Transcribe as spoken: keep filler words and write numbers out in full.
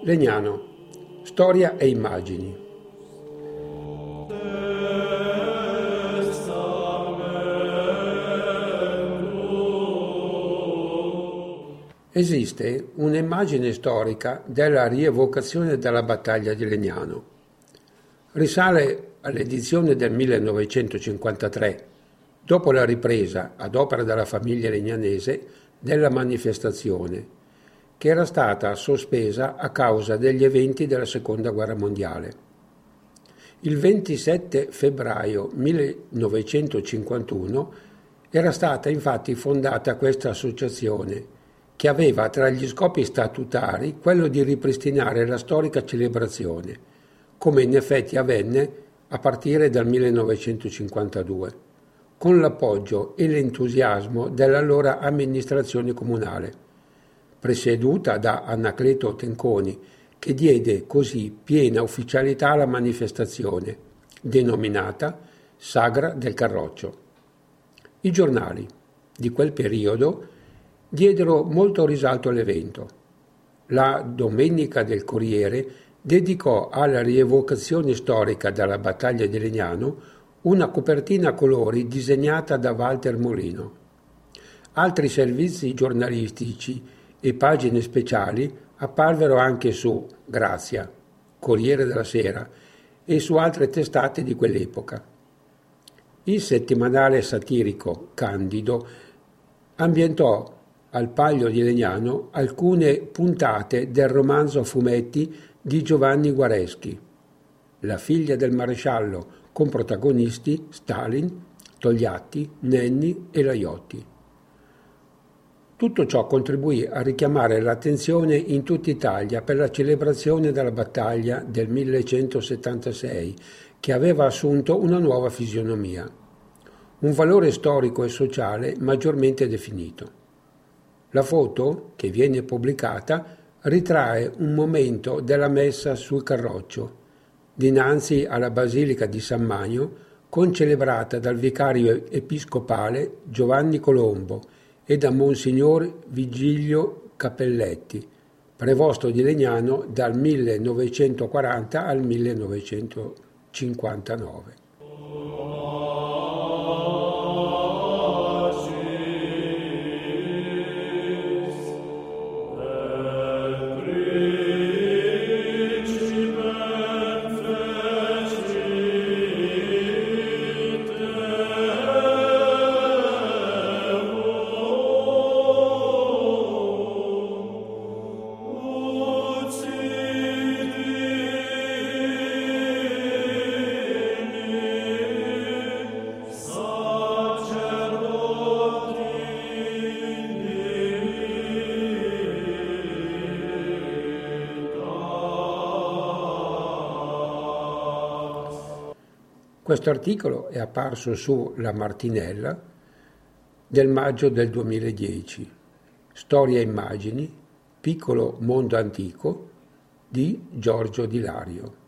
Legnano, storia e immagini. Esiste un'immagine storica della rievocazione della battaglia di Legnano. Risale all'edizione del millenovecentocinquantatré, dopo la ripresa, ad opera della famiglia legnanese, della manifestazione, che era stata sospesa a causa degli eventi della Seconda Guerra Mondiale. Il ventisette febbraio millenovecentocinquantuno era stata infatti fondata questa associazione, che aveva tra gli scopi statutari quello di ripristinare la storica celebrazione, come in effetti avvenne a partire dal millenovecentocinquantadue, con l'appoggio e l'entusiasmo dell'allora amministrazione comunale, presieduta da Anacleto Tenconi, che diede così piena ufficialità alla manifestazione, denominata Sagra del Carroccio. I giornali di quel periodo diedero molto risalto all'evento. La Domenica del Corriere dedicò alla rievocazione storica della battaglia di Legnano una copertina a colori disegnata da Walter Molino. Altri servizi giornalistici e pagine speciali apparvero anche su Grazia, Corriere della Sera, e su altre testate di quell'epoca. Il settimanale satirico Candido ambientò al Palio di Legnano alcune puntate del romanzo a fumetti di Giovanni Guareschi, La figlia del maresciallo, con protagonisti Stalin, Togliatti, Nenni e Laiotti. Tutto ciò contribuì a richiamare l'attenzione in tutta Italia per la celebrazione della battaglia del millecentosettantasei, che aveva assunto una nuova fisionomia, un valore storico e sociale maggiormente definito. La foto, che viene pubblicata, ritrae un momento della messa sul Carroccio, dinanzi alla Basilica di San Magno, concelebrata dal vicario episcopale Giovanni Colombo e da Monsignor Vigilio Cappelletti, prevosto di Legnano dal millenovecentoquaranta al millenovecentocinquantanove. Questo articolo è apparso su La Martinella del maggio del duemiladieci. Storia e immagini, piccolo mondo antico di Giorgio Di Lario.